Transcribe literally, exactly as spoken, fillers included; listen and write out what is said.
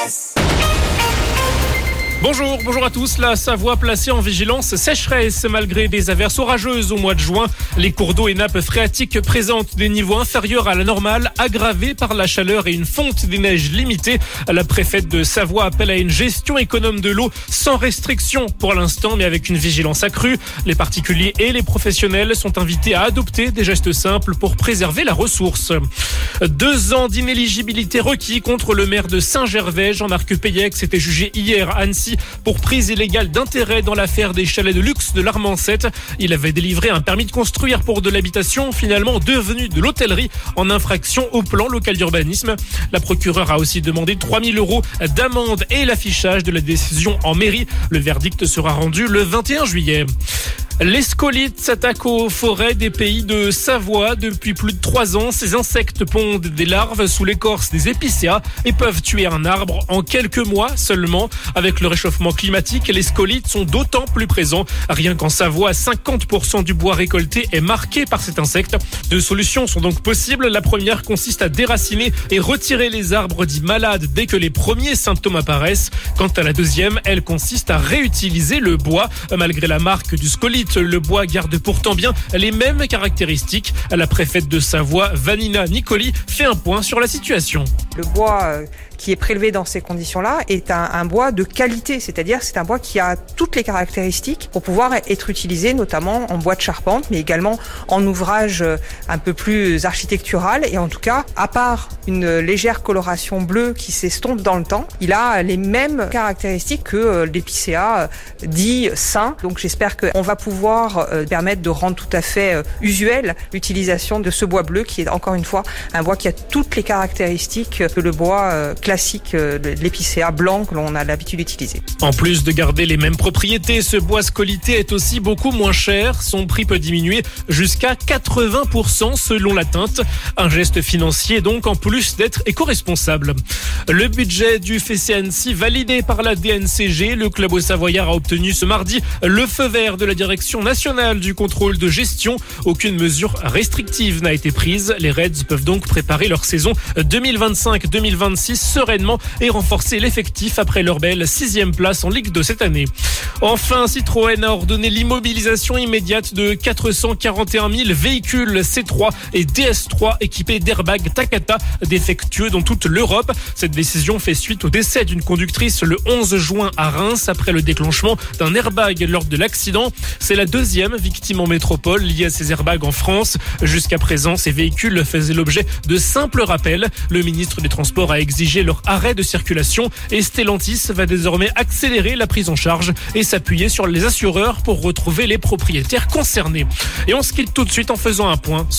S. Bonjour, bonjour à tous. La Savoie placée en vigilance sécheresse malgré des averses orageuses au mois de juin. Les cours d'eau et nappes phréatiques présentent des niveaux inférieurs à la normale, aggravés par la chaleur et une fonte des neiges limitée. La préfète de Savoie appelle à une gestion économe de l'eau sans restriction pour l'instant, mais avec une vigilance accrue. Les particuliers et les professionnels sont invités à adopter des gestes simples pour préserver la ressource. Deux ans d'inéligibilité requis contre le maire de Saint-Gervais. Jean-Marc Peyex était jugé hier à Annecy pour prise illégale d'intérêt dans l'affaire des chalets de luxe de l'Armancette. Il avait délivré un permis de construire pour de l'habitation, finalement devenu de l'hôtellerie, en infraction au plan local d'urbanisme. La procureure a aussi demandé trois mille euros d'amende et l'affichage de la décision en mairie. Le verdict sera rendu le vingt et un juillet. Les scolites s'attaquent aux forêts des pays de Savoie. Depuis plus de trois ans, ces insectes pondent des larves sous l'écorce des épicéas et peuvent tuer un arbre en quelques mois seulement. Avec le réchauffement climatique, les scolites sont d'autant plus présents. Rien qu'en Savoie, cinquante pour cent du bois récolté est marqué par cet insecte. Deux solutions sont donc possibles. La première consiste à déraciner et retirer les arbres dits malades dès que les premiers symptômes apparaissent. Quant à la deuxième, elle consiste à réutiliser le bois. Malgré la marque du scolite, le bois garde pourtant bien les mêmes caractéristiques. La préfète de Savoie, Vanina Nicoli, fait un point sur la situation. Le bois qui est prélevé dans ces conditions-là est un, un bois de qualité, c'est-à-dire c'est un bois qui a toutes les caractéristiques pour pouvoir être utilisé notamment en bois de charpente, mais également en ouvrage un peu plus architectural. Et en tout cas, à part une légère coloration bleue qui s'estompe dans le temps, il a les mêmes caractéristiques que l'épicéa dit sain. Donc j'espère qu'on va pouvoir permettre de rendre tout à fait usuel l'utilisation de ce bois bleu qui est encore une fois un bois qui a toutes les caractéristiques que le bois classique de l'épicéa blanc que l'on a l'habitude d'utiliser. En plus de garder les mêmes propriétés, ce bois scolité est aussi beaucoup moins cher. Son prix peut diminuer jusqu'à quatre-vingts pour cent selon la teinte. Un geste financier donc en plus d'être éco-responsable. Le budget du F C Annecy validé par la D N C G. Le club haut-savoyard a obtenu ce mardi le feu vert de la Direction nationale du contrôle de gestion. Aucune mesure restrictive n'a été prise. Les Reds peuvent donc préparer leur saison deux mille vingt-cinq deux mille vingt-six sereinement et renforcer l'effectif après leur belle sixième place en Ligue deux cette année. Enfin, Citroën a ordonné l'immobilisation immédiate de quatre cent quarante et un mille véhicules C trois et D S trois équipés d'airbags Takata défectueux dans toute l'Europe. Cette décision fait suite au décès d'une conductrice le onze juin à Reims après le déclenchement d'un airbag lors de l'accident. C'est la deuxième victime en métropole liée à ces airbags en France. Jusqu'à présent, ces véhicules faisaient l'objet de simples rappels. Le ministre des Transports a exigé leur arrêt de circulation et Stellantis va désormais accélérer la prise en charge et s'appuyer sur les assureurs pour retrouver les propriétaires concernés. Et on se quitte tout de suite en faisant un point